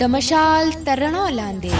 د مشال تر رڼا لاندې.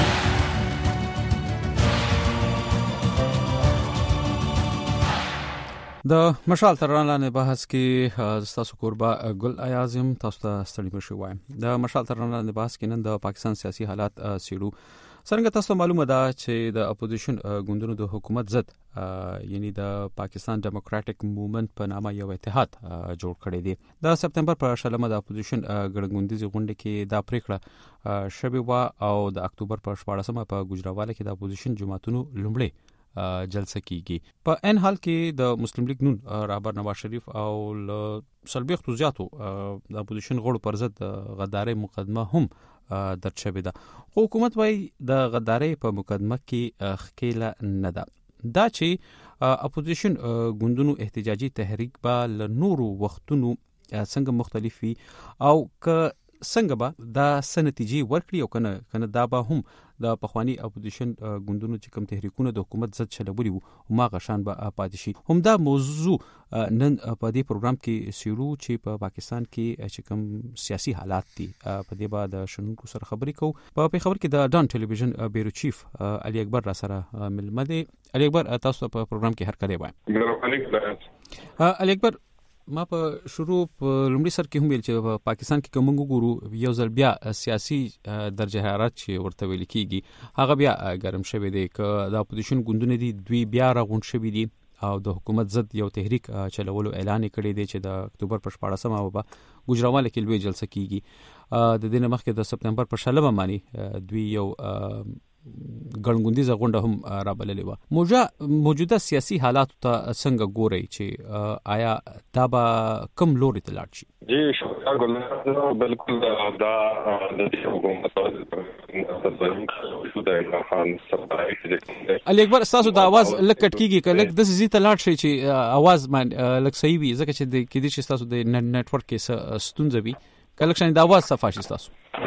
د مشال تر رڼا لاندې بحث کې تاسو کوربه ګل ایازم تاسو ته ستړي مشو وایم. د مشال تر رڼا لاندې بحث کې نن د پاکستان سیاسي حالات سیړو. څنګه تاسو معلومه ده چې د اپوزیشن ګوندونو د حکومت ضد یعنی د پاکستان ډیموکراټک موومېنټ په نامه یو اتحاد جوړ کړی دی. د سپتمبر پر 16 د اپوزیشن ګړنګوندیزي غونډه کې دا پریکړه شوې و او د اکتوبر پر 14 په ګوجراواله کې د اپوزیشن جماعتونو لومړی جلسه کیږي. په ان حال کې د مسلم لیگ نون رهبر نواز شریف او سلبیختو زیاتو د اپوزیشن غړو پر ضد غداري مقدمه هم درج شوې ده. خو حکومت وايي د غداري په مقدمه کې خکېله نه ده. دا چې اپوزیشن ګوندونو احتجاجي تحریک به ل نورو وختونو څنګه مختلف وي او که څنګه به دا سنتیجی ورکړي او کنه دا به هم د پخوانی اپوزیشن ګوندونو چې کوم تحریکونه د حکومت ضد چلولي وو ما غشان به پاتې شي. هم دا موضوع نن په دې پروګرام کې سیرو چې په پاکستان کې چې کوم سیاسي حالات دي په دې بعد شنونکو سره خبرې کوو. په خبر کې د ډان ټلویزیون بیرو چیف علي اکبر را سره ملمه دي. علي اکبر تاسو په پروګرام کې هر کله وایم. علي اکبر ما په شروع لومړي سر کې هم ویل چې په پاکستان کې کوم ګورو یو ځل بیا سیاسي درجه حرارت چې ورته ویل کیږي هغه بیا ګرم شوی دی ک د اپوزیشن ګوندونه دي دوی بیا راغون شوی دي او د حکومت ضد یو تحریک چلولو اعلان کړی دی چې د اکتوبر پر 14 به ګوجراواله کې لوی جلسه کیږي. د دې مخکې د سپتمبر پر 16 باندې دوی یو ګړنګوندیزه غونډه هم رابللې و. موجوده سیاسي حالات ته څنګه ګوري چې آیا دا به کم لوري ته لاړ شي؟ جی شکر ګلنار بالکل دا د حکومت علي اکبر تاسو د आवाज لکټ کیږي کله د زی ته لاړ شي چې आवाज لک صحیح وي ځکه چې د کې دي چې تاسو د نت ورک کې ستونزه وي کله چې د आवाज صفه شي تاسو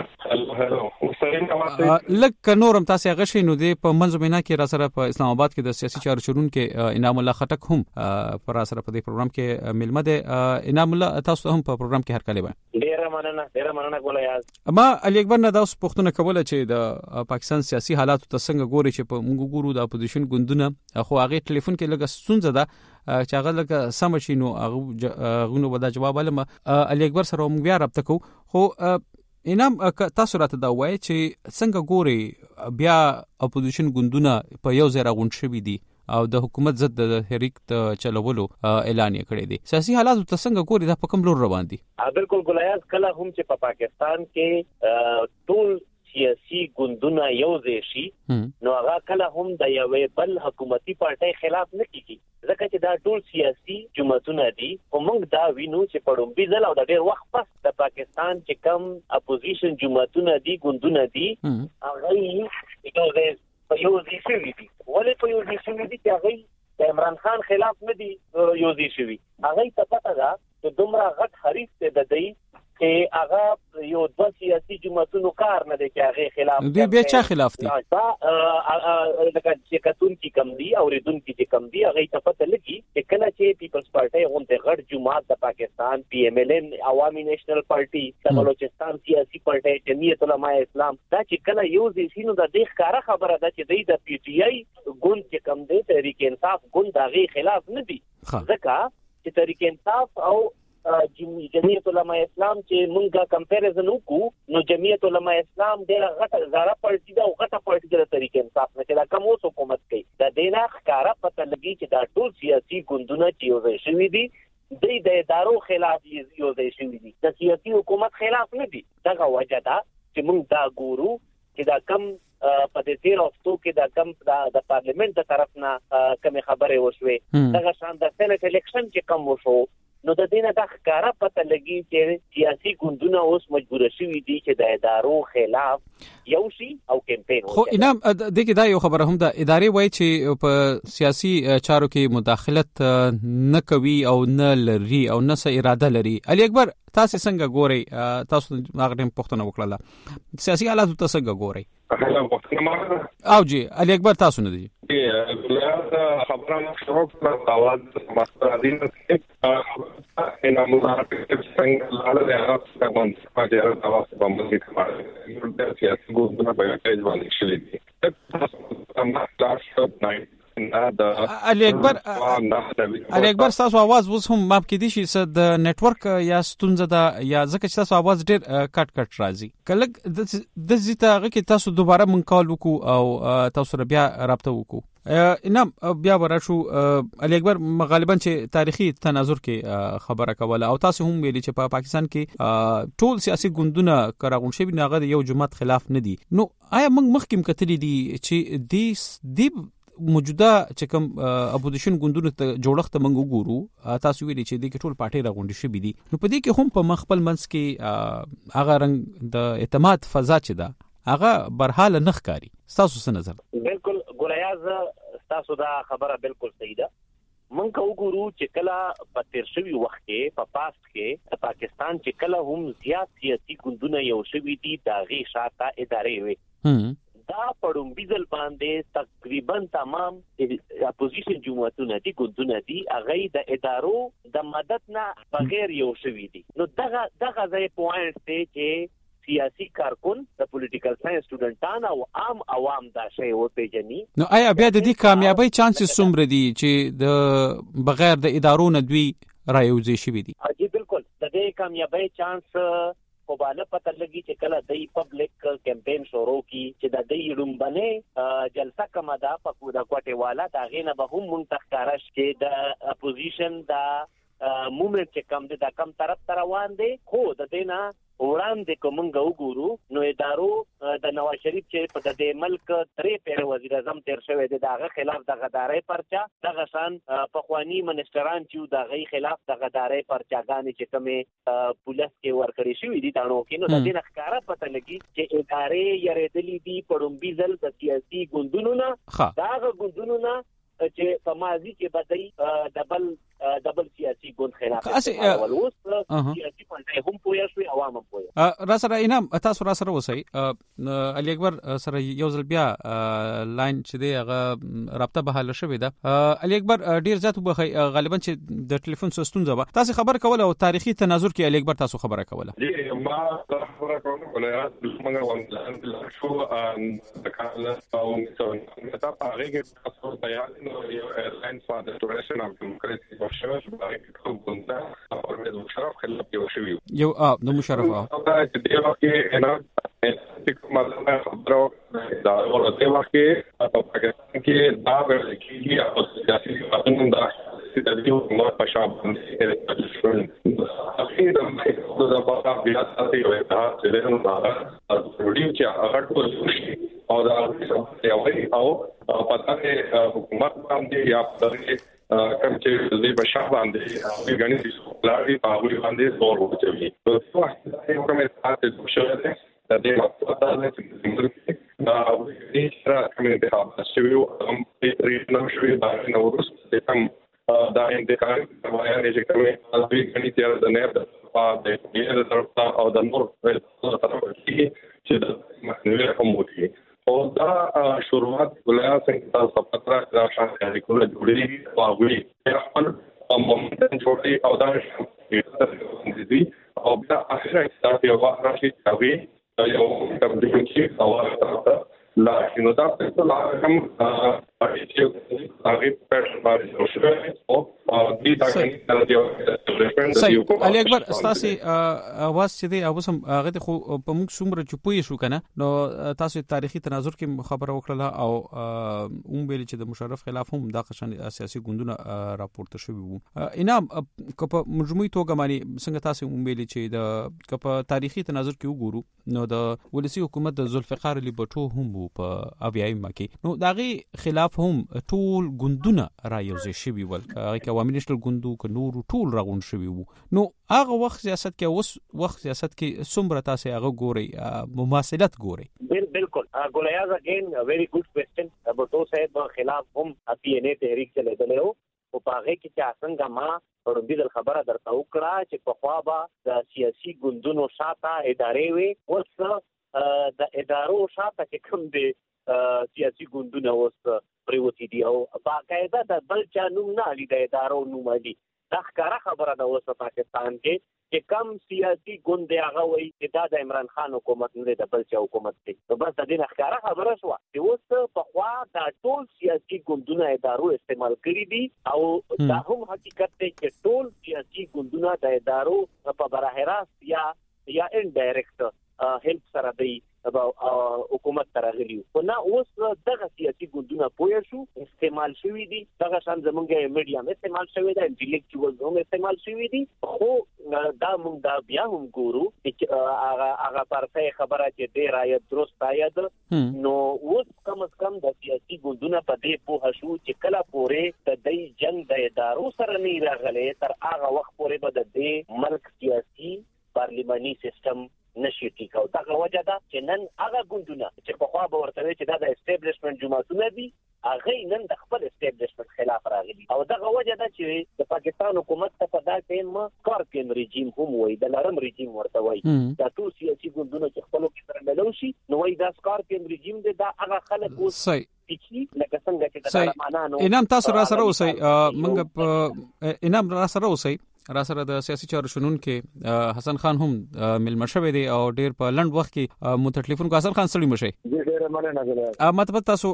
لکه نورم تاسو هغه شي نو د په منځمینه کې را سره په اسلام آباد کې د سیاسي چارو چورون کې انعام الله خټک هم پر سره په دې پروګرام کې ملمه ده. انعام الله تاسو هم په پروګرام کې هر کله وای. ډیره مننه ګولایاز. ما علي اکبر نه تاسو پوښتنه کوله چې د پاکستان سیاسي حالات ته څنګه ګوري چې په موږ ګورو د اپوزیشن ګوندونه خو هغه ټلیفون کې لګه ستونزه ده چې هغه لکه سم شي نو هغه نو ودا جواب علم علي اکبر سره موږ بیا رابطه کوو. خو انام تاسو راته دا وایي چې څنګه ګوري بیا اپوزیشن ګوندونه په یو ځای راغونډ شوي دي او د حکومت ضد د تحریک چلولو اعلان یې کړی دی. سیاسي حالات ته څنګه ګوري دا په کوم لور روان دي؟ بالکل ګلایاز کله هم چې په پاکستان کې ټول سیاسي ګوندونه یو ځای شي نو هغه کله هم د یوې بل حکومتي پارټۍ خلاف نه کیږي ځکه چې دا ټول سیاسي جماعتونه دي. خو موږ دا وینو چې په لومړي ځل او د ډېر وخت پس د پاکستان چې کم اپوزیشن جماعتونه دي ګوندونه دي هغه یو ځای شوي دي. ولې په یو ځای شوي دي چې هغه د عمران خان خلاف نه دي یو ځای شوي. هغه ته پته ده چې دومره غټ حریف دی د دوی چې هغه یو د سیاسي جماعتونو کار نه دی چې هغه خلاف دوی بیا چا خلاف دي دا لکه چې کتون کی کم دي او ردون کی کم دي هغه ته پته لګي چې کله چې پیپلز پارټي غونډه غټ جماعت د پاکستان پی ایم ایل ان عوامي نېشنل پارټي د بلوچستان سیاسي پارټي جمعیت علماء اسلام دا چې کله یو ځای شینو د دې ښکارا خبره ده چې د پی ټی آی ګوند چې کم دی تحریک انصاف ګوند هغه خلاف نه دي ځکه چې تحریک انصاف او جمعیت علماء اسلام چې مونږه کمپیریزن وکړو نو جمعیت علماء اسلام ډېر غټه زړه پارټي ده او غټه پارټي ده تحریک انصاف نه چې دا کوم اوس حکومت کوي دا دینه ښکارا پته لګي چې دا ټول سیاسي ګوندونه چې یو ځای شوي دي د ادارو خلاف یو ځای شوي دي د سیاسي حکومت خلاف نه دي. دغه وجه ده چې مونږ دا ګورو چې دا کم په دې تیر وختو کې دا کم د پارلیمنت د طرف نه کم خبرې وشوي دغه شان د سېنات الیکشن چې کم وشو نو د دینه د ښکارا پته لګي چې سیاسي ګوندونه اوس مجبور شوي دي چې د ادارو خلاف یو شي او کمپاین وکړي. خو انعام دغه دا یو خبره هم د ادارې وایي چې په سیاسي چارو کې مداخلت نه کوي او نه لري او نه څه اراده لري. علي اکبر تاسو څنګه ګورئ تاسو هغه ټیم پوښتنه وکړه سیاسي حالات تاسو څنګه ګورئ او جی علي اکبر تاسو نه دي خبره مشروع پر اواز مستقیم ان مظاهرات څنګه لاله هغه څنګه ماجرا تاسو په موږ کې کار د سیاسي ګوندونو په اړه باندې شلې دي علي اکبر تاسو आवाज اوس هم ماپ کې دي چې د نتورک یا ستونزه ده یا ځکه چې تاسو आवाज ډېر کټ راځي کله د زیاتغه کې تاسو دوباره مونږ کال وکړو او تاسو بیا رابطه وکړو انم بیا ورشو علي اکبر غالبا چې تاریخي تناظر کې خبره کوله او تاسو هم ویلي چې په پاکستان کې ټول سیاسي ګوندونه کراغون شوی ناغه یو جماعت خلاف نه دي نو آیا موږ مخکیم کتلی دي چې دی موجوده چې کوم اپوزیشن ګوندونو ته جوړښت منګو ګورو تاسو ویلي چې د ټول پارټي راغونډي شي دي نو په دې کې هم په مخبل منس کې هغه رنګ د اعتماد فضا چې ده هغه برحال نه ښکاری تاسو څه نظر بالکل ګولیاز تاسو دا خبره بالکل صحیح ده مونږ وګورو چې کله په تیر شوی وخت کې په پاست کې پاکستان چې کله هم زیات سیاسي ګوندونه یو شوی دي دا غي شاته ادارې وي دا پړم بيزل باندې تقریبا تمام اپوزیشن جماعتونه دي ګوندونه دي هغه د ادارو د مدد نه بغیر یو شوی دي نو دغه ځای پوینټ ته چې سیاسي کارکون د پولیټیکل ساينس سټوډنټان او عام عوام دا شی و پیژني نو آیا بیا د دې کامیابی چانسز څومره دي چې د بغیر د ادارو نه دوی رايوځي شي دي اجي بالکل د دې کامیابی چانس خو باندې پته لګي چې کله د پبلک کمپاین شروع کی چې د دې رومبنه جلسه کومه ده په کوټه والا دا غینه به هم منتخکارش کې د اپوزیشن دا موومنت چې کم ده د کم طرف روان دي خو د دینه وړاندې کومنګ وګورو نو ادارو د نواز شریف چې په د ملک درې پیر وزیر اعظم تیر شوی دی دغه خلاف د غدارۍ پرچا دغه شان پخوانی منسټران چې دغه خلاف د غدارۍ پرچاګانې چې کومه پولیس کې ورکړې شوې دي تانو کې نو د دې ښکارا پته لګي چې ادارې یریدلې دي پړومبي ځل د سیاسي ګوندونو نه دغه ګوندونو نه چې په ماضي کې بدای ډبل سیاسي ګوند خلاف ولوس سیاسي پارټي هم پوهه شوی عوام هم پوهه را سره انعام تاسو را سره وسی علي اکبر سره یو ځل بیا لاین چې دی هغه رابطه به حل شوی ده علي اکبر ډیر ځات وبخي غالبا چې د ټلیفون ستونزه و تاسو خبر کوله او تاریخي تناظر کې علي اکبر تاسو خبره کوله جی ما خبره کوله ولایت موږ ونځل شو کله او تا هغه کې تاسو تیار نو یو ایرلاین فار د ټوريزم او ډیموکراسي او شرف باندې کومه او د شرف خلاف یو شوی یو نو مشرف دا چې دی واکه انا کومه خبره دا ورته واکه په پاکستان کې دا ورکیږي او سیاسي قانون دا چې د دې حکومت په شان باندې اخیرا د بابا بیا ساتي وي دا چې له نو دا ضروري چې هغه ټول شي او دا او پتا کې حکومت باندې یا کوم چې د بشا باندې غني دي لاري په هغه باندې زور ورچوي نو څه وخت یو کومه ساعت د شوه ده د دې وخت دا چې دې سره کومه د تاسو هم په نو شوي باندې نو ورسته کوم دا انتقال وایا چې کومه اصلي غني تیار د نه د دې طرف او د نور طرف چې د مخنیوي کوم وتی او دا شروعات ولایت څنګه تاسو پتره راځي چې کومه جوړې او غوړي خپل مومنت جوړي او دا دي او بیا اخر تاسو یو وخت راشي چې یو تبدیل کې او لا نو دا څه لا کوم چې هغه په باندې شوه او دې دا صحیح علي اکبر تاسو اواز چې دی اوس هم هغه خو په موږ څومره چپوي شو کنه نو تاسو تاریخي تناظر کې خبره وکړه او ویل چې د مشرف خلاف هم د قشن سیاسي ګوندونه راپورته شوی وو انعام په مجموعي توګه باندې څنګه تاسو ویل چې د تاریخي تناظر کې وګورو نو د ولسی حکومت د ذوالفقار علی بټو هم په اویایم کې نو داغي خلاف هم ټول ګوندونه رايوځي شوی ول هغه عوامي نشل ګوندو ک نور ټول راغون شوی وو نو هغه وخت سیاست کې اوس وخت سیاست کې څومره تاسو هغه ګوري مماثلت ګوري بالکل ګولیاز اگین ا ویری ګډ کوېسچن بټو صاحب خلاف هم اپی نه تحریک چلے دلو او په هغه کې چې څنګه ما وړاندې د خبره درته وکړه چې په خوا به د سیاسي ګوندونو شاته ادارې وي، اوس د ادارو شاته چې کوم دي سیاسي ګوندونه اوس پریوتی دي او باقاعده د بل چا نوم نه علي د ادارو نوم علي. دا ښکاره خبره ده اوس په پاکستان کې چې کم سیاسي ګوند دی هغه وایي چې دا د عمران خان حکومت نه دی، د بل چا حکومت دی. نو بس د دې نه ښکاره خبره شوه چې اوس پخوا دا ټول سیاسي ګوندونه ادارو استعمال کړي دي او دا هم حقیقت دی چې ټول سیاسي ګوندونه د ادارو په براه راست یا انډایرکټ هیلپ سره دی حکومت ته راغلي. خو نه اوس دغه سیاسي ګوندونه پوه شو استعمال شوي دي، دغه شان زمونږ میډیا استعمال شوی دی، انټلیکچوالز هم استعمال شوي دي. خو دا موږ دا بیا هم ګورو چې هغه پرته خبره چې دی راید درست آید. نو اوس کم از کم د سیاسي ګوندونه په دې پوه شو چې کله پورې د دې جنگ د ادارو سره نه راغلی تر هغه وخت پورې به د دې ملک سیاسي پارلیماني سیستم نشي ټیکاو. دغه وجه ده چې نن هغه ګوندونه چې په خوا به ورته وي چې دا د اسټابلیشمنت جماعتونه دي هغه نن د خپل اسټابلیشمنت خلاف راغلي. او دغه وجه ده چې د پاکستان حکومت ته په دا ټیم کارپین رژیم هم وایي، د نرم رژیم ورته وایي. دا ټول سیاسي ګوندونه چې خپلو کې سره ملو شي نو وایي دا کارپین رژیم دی، دا هغه خلک اوس لکه څنګه چې د طالبانانو انعام تاسو را سره اوسئ، موږ په انعام را سره اوسئ. را سره د سیاسي چارو شنونکو حسن خان هم ملمه شوی دی او ډیر په لند وخت کې مو ټلیفون کو. حسن خان سړی مشه ډیره مننه غواړم. مطلب تاسو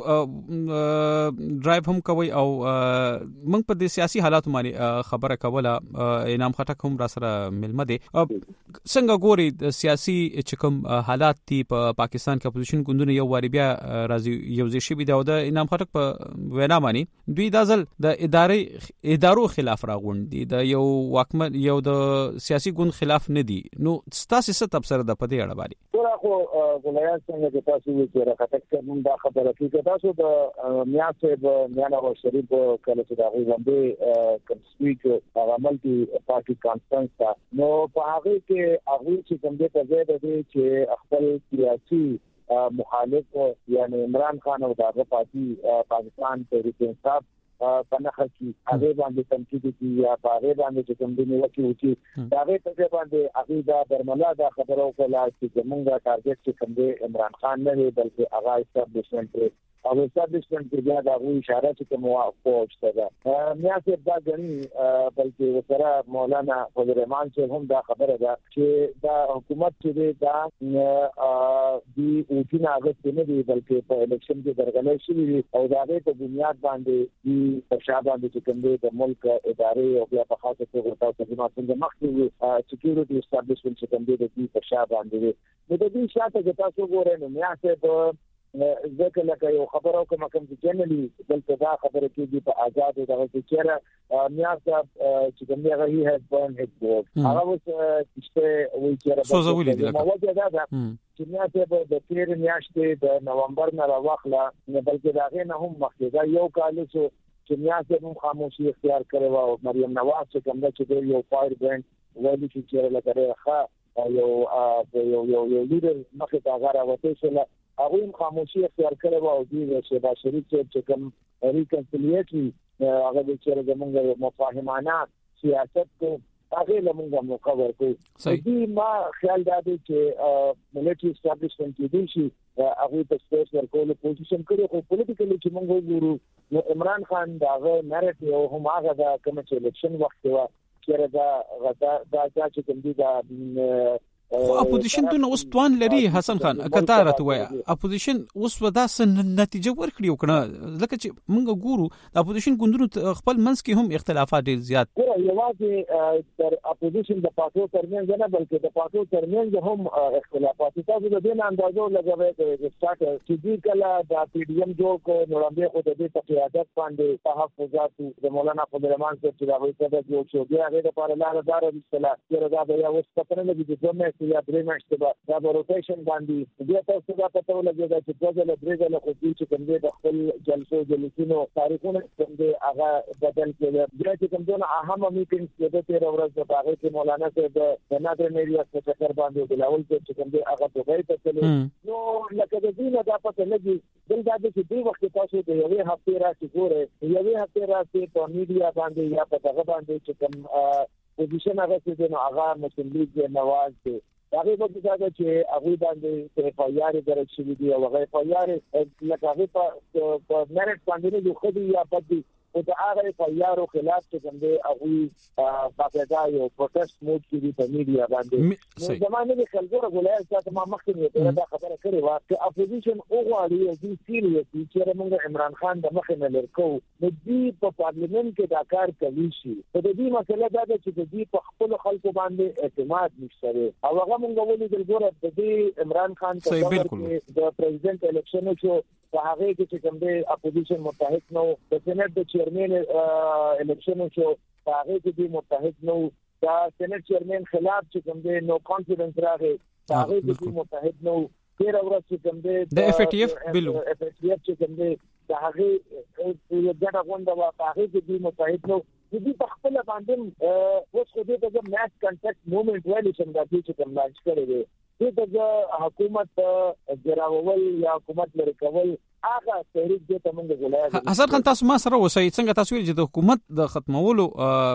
ډرایو هم کوي او موږ په د سیاسي حالاتو باندې خبره کوله. انعام خټک هم را سره ملمه دی. څنګه ګوري د سیاسي چکم حالات دی په پاکستان کې؟ اپوزیشن ګوندونه یو واری بیا راځي یو ځای شي دی او د انعام خټک په وینا باندې دوی د ځل د ادارو خلاف راغونډي د یو واکمن یو د سیاسي ګوند خلاف نه دي. نو تاسو څه تبصره ده په دې اړه باندې؟ خو ګلایان څنګه چې تاسو وی چې راکټک کوم دا خبره کې تاسو د میاں او شریف کله چې دا غوښنه کوم سپیک هغه ملتي پارټي کانفرنس تا نو په هغه کې هغه چې کوم دې په ځای د چې خپل سیاسي مخالف یعنی عمران خان او دغه پارټي پاکستان تحریک انصاف پنهخه کی هغه باندې تنقید کی یا هغه باندې چې کوم دی وکی هغه په باندې هغه درملا دا خبرو کوله چې موږ ټارګټ چې کوم دی عمران خان نه بلکې هغه اسټابلیشمنت او اسټابلیشمنت کې بیا دا وی اشاره چې کوم واقع ده. میا چې دا غني بلکې وسره مولانا فضل الرحمن چې هم دا خبره ده چې دا حکومت چې دا دی او چې هغه څنګه دی بلکې په الیکشن کې درغلې شي او دا په بنیاد باندې دی په شابه باندې چې کوم دی د ملک ادارې او بیا په خاصه توګه تاسو څنګه مخکې سکیورټي اسټابلیشمنت چې کوم دی د په شابه باندې نو د دې شاته چې تاسو ګورئ نو میا چې ځکه لکه یو خبرو کوم چې جنرالي دلته دا خبره کېږي په آزاد او دغه چې چیرې میا صاحب چې کوم دی هغه هیڅ بون هیڅ بورډ هغه اوس چې وایي چې سوزولې دي نو وجه دا ده چې میا صاحب د تیر میاشتې د نومبر نه راوخله نه بلکې داغه نه هم مخکې دا یو کال چې میا صاحب هم خاموشي اختیار کړو او مریم نواز چې کوم چې یو فایر برند وایي چې لکه یو لیډر مخې ته هغه راوته شو هغه هم خاموشي اختیار کړو او دې شهباز شریف چې کوم ریکنسیلیټي هغه چې زمونږ مفاهمانه سیاست کو هغه لمونږه مقرر کړو. دې ما خیال دا دی چې ملټری اسټابلیشمنت کې شي هغه په سپیس ورکول پوزیشن کړو خو پولیټیکلی چې موږ ګورو نو عمران خان داغه نریټیو هم هغه د کوم چې الیکشن وخت و چې دا چې کوم دی دا اپوزیشن دونه اوس توان لري. حسن خان کته راته وای اپوزیشن اوس ودا سن نتیجه ورکړي وکړه لکه چې موږ ګورو د اپوزیشن ګوندونو خپل منځ کې هم اختلافات ډیر زیات یوازې تر اپوزیشن د پاتو ترمنځ نه بلکې د پاتو ترمنځ هم اختلافات تاسو د دې اندازو لګوي چې سٹارټ چې کله د پی ډی ایم جوړ کو نوړاندې خو د دې تقریبات باندې تحفظات د مولانا فضل الرحمن چې دا وایي چې جوړ شو بیا هغه لپاره لاره دار اصطلاح چې دا بیا اوس پتره لګي چې میاشتې یا 3 میاشتې دا روټیشن باندې بیا تاسو دا پته ولګی چې په ځل درې ځله خو چې کوم دې د خپل جلسونو تاریخونه کوم دې هغه بدل کړي بیا چې کوم دونه اهم میټینګ د 13 ورځې په هغه کې مولانا صاحب د نادر ایریا په چکر باندې بلاول چې کوم دې هغه په غیر تللی نو لکه د دې نه دا پته لګي دلته چې دوی وخت تاسو د یوې هفته راځي ګوره یوې هفته راځي په میډیا باندې یا په هغه باندې چې کوم پوزیشن هغه چې نو هغه مسلم لیگ نواز دی هغه په ځای چې هغه باندې په یاري درک شوی دی او هغه په یاري لکه هغه په میرټ باندې یو خدي یا پدې او دا هغه په یارو خلاف چې کوم دی هغه باقاعده یو پروتست موډ کې په میډیا باندې زمانه کې خلګو غوړای چې ما مخکې دا خبره کړې و چې اپوزیشن اوغاړي او دې سیریس چې موږ عمران خان د مخه نه لرکو نو دې په پارلیمنت کې دا کار کوي شي په دې مسله دا چې دې په خپل خلکو باندې اعتماد نشته او هغه موږ ولې د ګوره د دې عمران خان په د پریزیدنت الیکشن کې په هغه کې چې کوم دی اپوزیشن متحد نو د سېنات د چیرمن الیکشن کې په هغه کې متحد نو دا سېنات چیرمن خلاف چې کوم دی نو کانفیډنس راغی په هغه کې متحد نو تیر ورځ چې کوم دی د اف ټی اف بلو اف ټی اف چې کوم دی دا هغه یو ډېر غونډه وا په هغه کې متحد نو دې په خپل باندې اوس خو دې د ماس کانټیکټ موومېنټ ویلې څنګه چې کوم لانچ کړی دی د حکومت جراول یا حکومت لري کول هغه تحریک دې ته موږ غواړو حسن خان تاسو ما سره وسای څنګه تاسو چې د حکومت د ختمولو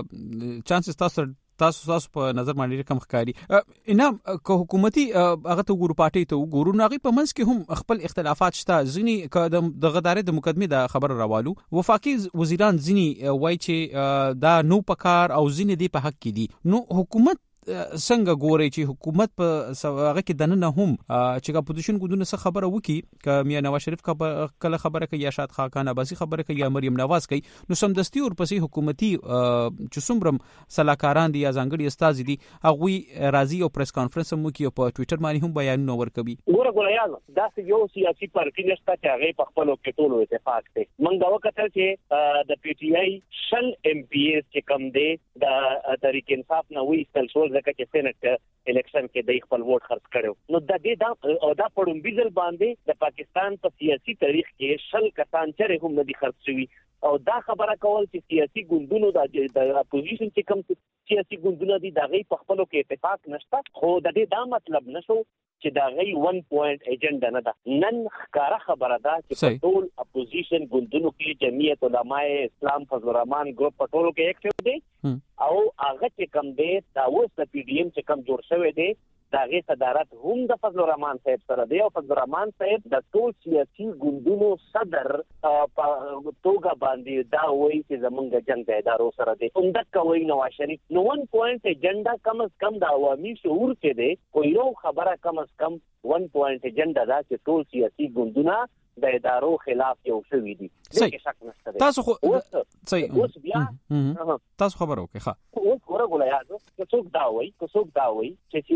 چانسز تاسو په نظر باندې کم ښکاری انام که حکومتي هغه ته ګورو پارټي ته ګورو ناغي په منځ کې هم خپل اختلافات شته ځینی د غدارې د مقدمه د خبر راوالو وفاقي وزیران ځینی وای چې دا نو پکار او ځینی دی په حق کې دي نو حکومت څنګه ګوري چې حکومت په هغه کې دنه هم چې اپوزیشن ګوندونه څه خبره وکي ک میا نواز شریف کله خبره کوي یا شاد خاکان عباسی خبره کوي یا مریم نواز کوي نو سمدستي ورپسې حکومتي چې څومره صلاحکاران دي یا ځانګړي استاد دي هغه راضي او پریس کانفرنس مو کوي په ټوئیټر باندې هم بیانونه ورکوي ګوره یاد دا یو سیاسي پارټي نشته چې هغه په خپل کې ټول اتفاق کوي موږ دا وکړل چې د پی ټی آی شل ایم پی ایس چې کم دي د تحریک انصاف نه وی استل ځکه چې سېنات الیکشن کې د خپل ووټ خرڅ کړو نو د دې دا پړومبیزل باندې د پاکستان په سیاسي تاریخ کې شل کسان چې هم نه دي خرڅ شوی او دا خبره کول چې سیاسي ګوندونو د اپوزیشن چې کوم سیاسي ګوندونه دي دا غي په خپل کې اتفاق نشته خو د دې دا مطلب نشو چې دا غي 1 پوینټ ایجنډا نه ده نن ښکارا خبره ده چې ټول اپوزیشن ګوندونو کې جمعیت علماء اسلام فضل الرحمن ګروپ په ټولو کې اکټیو دي او هغه چې کوم دی دا اوس د پی ډی ایم چې کوم جوړ شوی دی دا غي صدارت هم د فضل الرحمن صاحب سره دی او فضل الرحمن صاحب د ټول سیاسي ګوندونو صدر په توګه باندې دا وایي چې زمونږ جنگ د ادارو سره دی همدا کوي نواز شریف نو 1 پوینټ ایجنډا کم از کم د عوامي شعور کې دی خو یو خبره کم از کم 1 پوینټ ایجنډا دا چې ټول سیاسي ګوندونه د ادارو خلاف یو شوی دي تاسو خو صحیح اوس بیا تاسو خبر اوکې ښه اوس ورغله یاد چې څوک دا وایي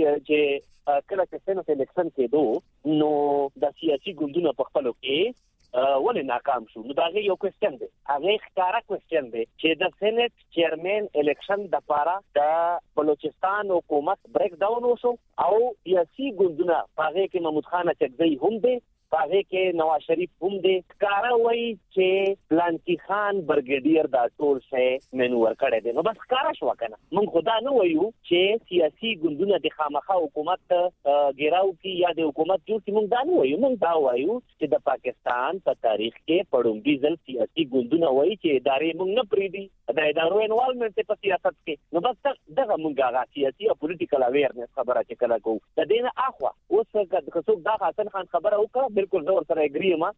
چې کله چې سېنات الیکشن کې دوه نو د سیاسي ګوندونو په خپلو کې ولې ناکام شو نو دا یو کوېسچن دی هغه ښکارا کوېسچن دی چې د سېنات چیرمن الیکشن د پاره د بلوچستان حکومت بریک ډاون وشو او سیاسي ګوندونه هغه کې محمود خان چکزی هم دی هغه کې نواز شریف هم دی ښکارا وایي چې پلانکی خان برګیډیر دا ټول شی منور کړی دی نو بس ښکارا شو کنه موږ خدا نه وایو چې سیاسي ګوندونه د خامخا حکومت ګیراو کی یا د حکومت جوړ کی موږ دا نه وایو موږ دا وایو چې د پاکستان په تاریخ کې پړومبي ځل سیاسي ګوندونه وایي چې ادارې موږ نه پریدي د ادارو انوالمنت په سیاست کې نو بس دغه موږ هغه سیاسي او پولیټیکل اویرنس خبره چې کله کوو د دې نه اخوا اوس که څوک دا حسن خان خبره وکړه بالکل زه ورسره اګری یم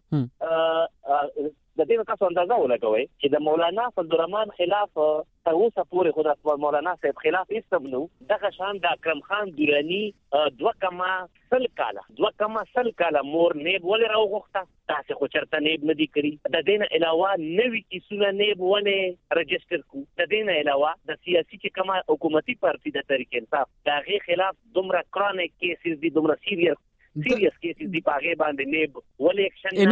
د دې تاسو اندازه ولګوئ چې د مولانا فضل الرحمن خلاف تر اوسه پورې خو د مولانا صاحب خلاف هیڅ نو دغه شان د اکرم خان دورانی 2.0 کاله مور نیب ولې راوغوښته تاسو خو چرته نیب نه دی کړی د دې نه علاوه نوې کیسونه نیب ونه رجستر کو د دې نه علاوه د سیاسي چې کومه حکومتي پارټي د تحریک انصاف دغه خلاف دومره کرونیک کیسز دي دومره سیریس سیریس کیسز دی پاغه باندې نیب ولې اکشن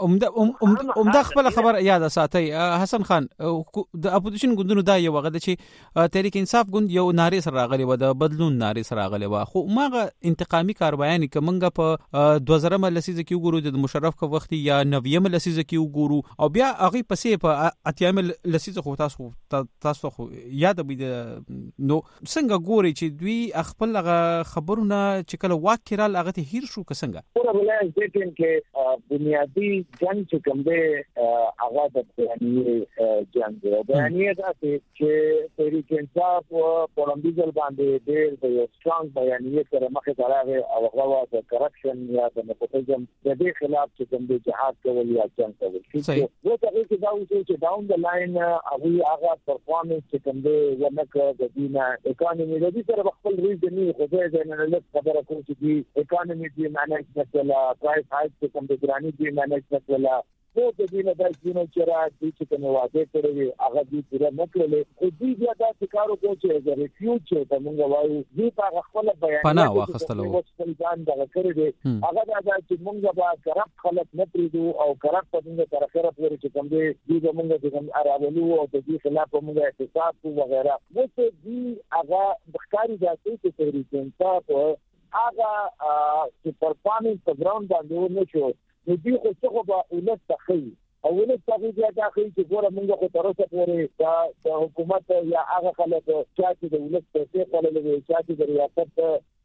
نه عمده خپل خبر یاد ساتي حسن خان د اپوزیشن ګوندونو دا یو غده چې تحریک انصاف ګوند یو ناری سره راغلی و د بدلون ناری سره راغلی و خو ماغه انتقامی کاروایي کومنګ په 2000 لسیزه کې وګورو د مشرف کو وخت یا 90 لسیزه کې وګورو او بیا هغه پسې په اتیام لسیزه خو تاسو خو یاد به نو څنګه ګوري چې دوی خپل خبرونه چې کله واکرال هغه ته هیر شو څنګه پورا ولای ځکه چې بنیادی جنگ چې کوم دی هغه د بیانیه جنگ دی بیانیه دا چې تحریک انصاف په لمبیزل باندې ډېر د یو سترونګ بیانیه سره مخه راغی او هغه د کرپشن یا د نپوتیزم د دې خلاف چې کوم دی جهاد کول یا جنگ کول نو څه چې دا چې ډاون د لاین هغه پرفارمنس چې کوم دی ورنکه د دینه اکانومي د دې سره خپل ریزنی خو دې نه له خبره کوم چې دی اکانومي دی مانجمنت ولا پرایس هایټ چې کوم د ګرانی دی مانجمنت ولا نو د دې نه د جنو چرته چې کوم واده کړی هغه دې پوره نکړلې خو دې بیا دا کارو کوي چې د ریفیوج چې موږ وایو دې په خپل بیان پناه واخستلو خپل ځان دغه کړی دی هغه دا چې موږ به کرپټ خلک نه پریدو او کرپټ موږ تر اخره پورې چې کوم دې موږ د کوم اراولو او د دې خلاف موږ احتساب او وغیرہ نو دې هغه بخاري ذاتي چې تحریک انصاف هغه چې پرفارمنس په ګراوند باندې نه شو نو دې خو څه به ولت تخی او ولت تخی دا کوي چې ګوره موږ خو تر اوسه پورې د حکومت یا هغه خلک چې د ولت په څیر کولای چې د ریاست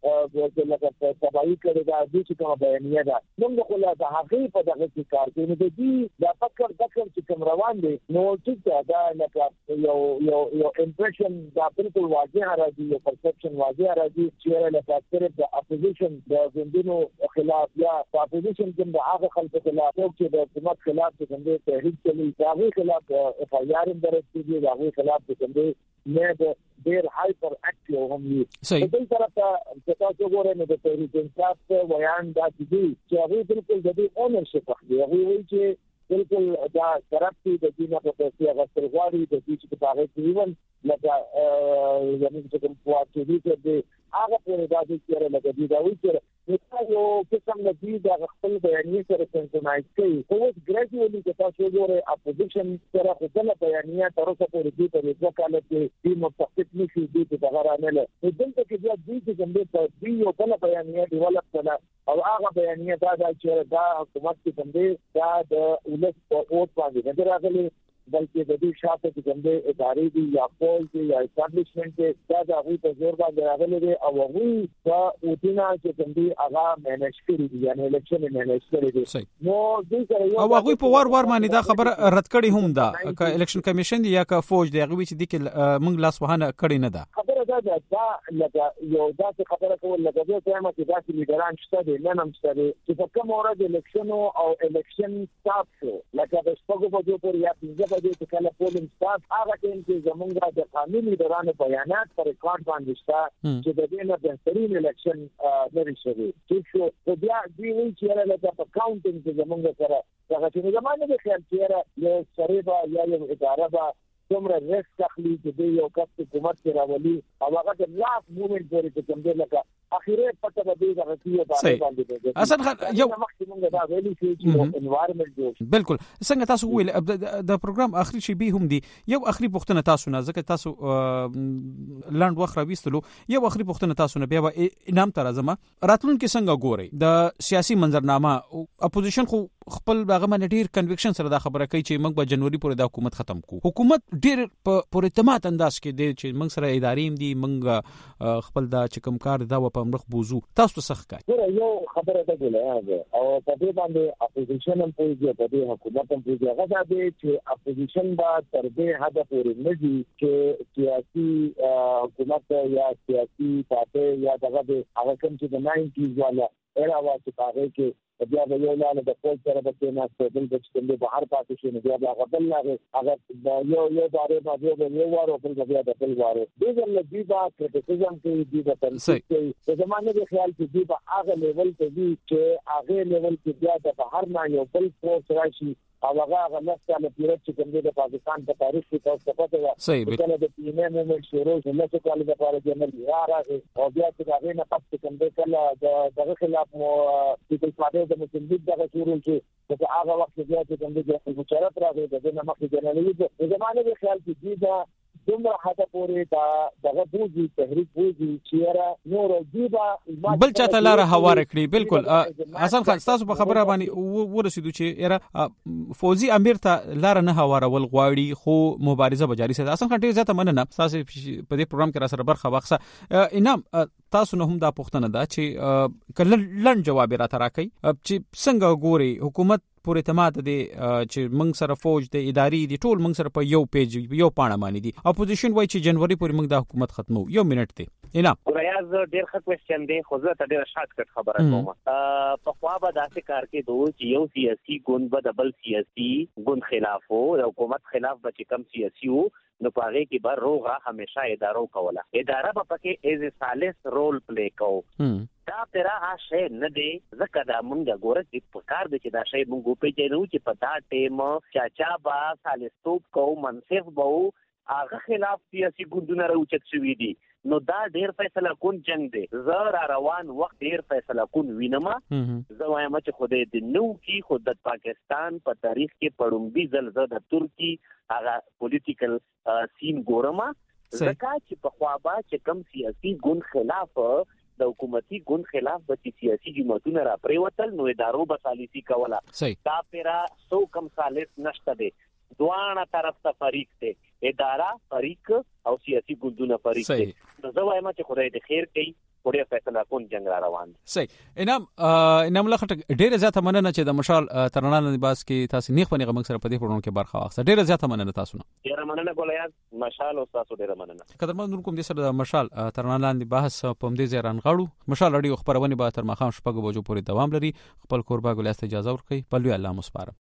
لکه تبعی کړی دا چې کوم بیانیه ده موږ خو لا د هغې په دغه کې کار کوي نو د دې د فکر چې کوم روان دی نو چې دا لکه یو امپریشن دا بالکل واضح راځي یو پرسپشن واضح راځي چې لکه صرف د اپوزیشن د ګوندونو خلاف یا د اپوزیشن د هغه خلکو خلاف چې د حکومت خلاف څنګه تحریک چلی هغه خلاف اف آی آر درته دي هغه خلاف څنګه نه ډیر هایپر اکټیو هم وي په دې طرف ته تاسو ګورئ نو د تحریک انصاف ویان دا چې هغه بالکل د دې اونرشپ اخلي هغه وایي چې بالکل دا کرپټي د دې نه په څیر غوښتل غواړي د دې چې په هغه کې ون لکه یعنی چې کوم پوهه دي هغه په دې کې لکه دې دا وایي چې یو قسم د دې د خپل بیانیه سره سنټنایز کوي خو ګریجوالي چې تاسو ګورئ اپوزیشن سره خپل بیانیه تر اوسه پورې دې په یو کال کې دې متفق نشي دې د غرانه له دلته کې بیا دې چې کوم دې یو بل بیانیه ډیولپ کړه او هغه بیانیه دا چې دا حکومت کې کوم دا د ولس په اوټ باندې نه راغلي بلکې د دې شاته چې کوم دې ادارې دي یا پول دي یا اسټابلیشمنت دي دا د هغه په زور باندې راغلي دي او هغه په اوټینا چې کوم دې هغه مینج کړی دي یعنی الیکشن مینج کړی دي نو دې سره او هغه په وار باندې دا خبر رد کړي هم دا ک الیکشن کمیشن دی یا ک فوج دی هغه چې د موږ لاس وهانه کړی نه ده خبره دا لکه یو دا خبره کول لکه دا څنګه چې دا لیډران شته دي نه نم شته چې په کوم ورځ الیکشن او الیکشن سټاپ شو لکه د شپږو بجو پورې یا پنځه بجې چې کله پولینګ سټارټ هغه ټیم کې زمونږ د قانوني لیډرانو بیانات پر ریکارډ باندې شته چې د دې نه بهترین الیکشن لري شوی چې خو بیا دی وی چې لکه په کاونټینګ کې زمونږ سره هغه چې زمانه د خیال چې یو سریبا یا یو اداره با څومره ریسک اخلي چې یو کس حکومت کې راولي او هغه د لاس موومنت پورې چې کوم دی لکه اخیره پته به دی غوښتي باندې حسن خان یو مخکې دا ویلي چې انوایرنمنت جوړ بالکل څنګه تاسو ویل د پروګرام اخري شی به هم دی یو اخري پوښتنه تاسو نه ځکه تاسو لاند وخت راويستلو یو اخري پوښتنه تاسو نه بیا انعام تر ازمه راتلونکو څنګه ګوري د سیاسي منظرنامه اپوزیشن خو خپل هغه باندې ډیر کنویکشن سره دا خبره کوي چې موږ په جنوري پورې د حکومت ختم کو حکومت ډیر په اعتماد انداز کې دی چې موږ سره ادارې دي موږ خپل دا چکم کار دا په مخ بوزو تاسو څه ښکاري یو خبره ده ګلایي او په دې باندې اپوزیشن هم پوهیږي په دې حکومت هم پوهیږي هغه دا دی چې اپوزیشن با تر دې حد پورې نه دي چې سیاسي حکومت یا سیاسي پارټي یا دغه هغه کوم چې د 90s والا ایرا چې هغه کې بیا به یو لاله د خپل سره به کې نه ستل د چې په هر پاتې شي نه بیا هغه بل هغه یو باره باندې یو واره په بیا د بل واره دغه لږی با کریټیسیزم کې دی د تنقید کې د زمانه د خیال کې دی په هغه لیول ته دی چې هغه لیول کې بیا د بهر نه یو بل فورس راشي او هغه لسته له پیرت چې کوم د پاکستان په تاریخ کې تاسو پته ده چې د پی ام مومنت شروع شول چې کله د لپاره جنرال راغی او بیا چې هغه نه پاتې کوم د کله دغه خلاف مو پیپلز پارټي د مسلم لیگ دغه شروع شو چې هغه وخت بیا چې کوم د مشارکت راغی د نه مخکې جنرال د زمانه د خیال کې دا دومره حتی پورې دغه بوزي تحریک بوزي چې نور دیبا بل چاته لار هوار کړی. بالکل حسن خان تاسو په خبره باندې ورسېدو چې یاره فوزي امیر ته لار نه هوارول غواړي خو مبارزه به جاري ساتي. حسن خان ډیر زیاته مننه تاسو په دې پروګرام کې را سره برخه واخصه. انعام تاسو نه هم دا پوښتنه ده چې کله لن جواب را تراکي چې څنګه ګوري حکومت پورې اعتماد دي چې موږ سره فوج د اداري دي ټول موږ سره په یو پیج یو پاڼه باندې دي. اپوزیشن وایي چې جنوري پورې موږ د حکومت ختمو. یو منټ دی اینا ریاض ډیر ښه کوېسچن دی خو زه ته ډیر شارټ کټ خبره کوم. په خوا به داسې کار کې دوی چې یو سیاسي ګوند به د بل سیاسي ګوند خلاف وو د حکومت خلاف به چې کم سیاسي وو نو پاره کې به روغه همیشه ادارو کوله. اداره به پکې ایز سالس رول پلی کو. دا پیرا شی نه دی ځکه دا مونږ ګوره چې په کار دی چې دا شی مونږ په پیژنو چې په دا ټیم چاچا با سالستوب کو منصف بو هغه خلاف سیاسي ګوندونه راوچت شوي دي. نو دا ډیر فیصله کون جنگ دی. زه را روان وخت ډیر فیصله کون وینم. زه وایم چې خدای دې نو کې خود د پاکستان په تاریخ کې پړومبي ځل زه د ترکی هغه پولیټیکل سین ګورم ځکه چې په خوا با چې کم سیاسي ګوند خلاف د حکومتي ګوند خلاف د سیاسي جماعتونو را پریوتل نو ادارو به سالسي کوله. دا پیرا سو کم سالس نشته دی. دوانه طرف ته فریق دی. اداره فریق او سیاسي ګوندونه فریق دی. نو زه وایم چې خدای دې خیر کوي. پوره فیصله کون جنگ را روان دي. صحیح. انعام الله خټک ډیره زیاته مننه چې د مشال ترنال لباس کې تاسو نیخ پنیغه موږ سره په دې پروګرام کې برخه واخیسته. ډیره زیاته مننه تاسو نه. ډیره مننه ګولیاز مشال او تاسو ډیره مننه. قدرمن نور کوم دې سره د مشال ترنال لباس په مدې زیران غاړو. مشال اړیو خبرونه به تر ماخام شپږ بجو پورې دوام لري. خپل کوربه ګولیاز ته اجازه ورکړئ. په لوی الله مسپارم.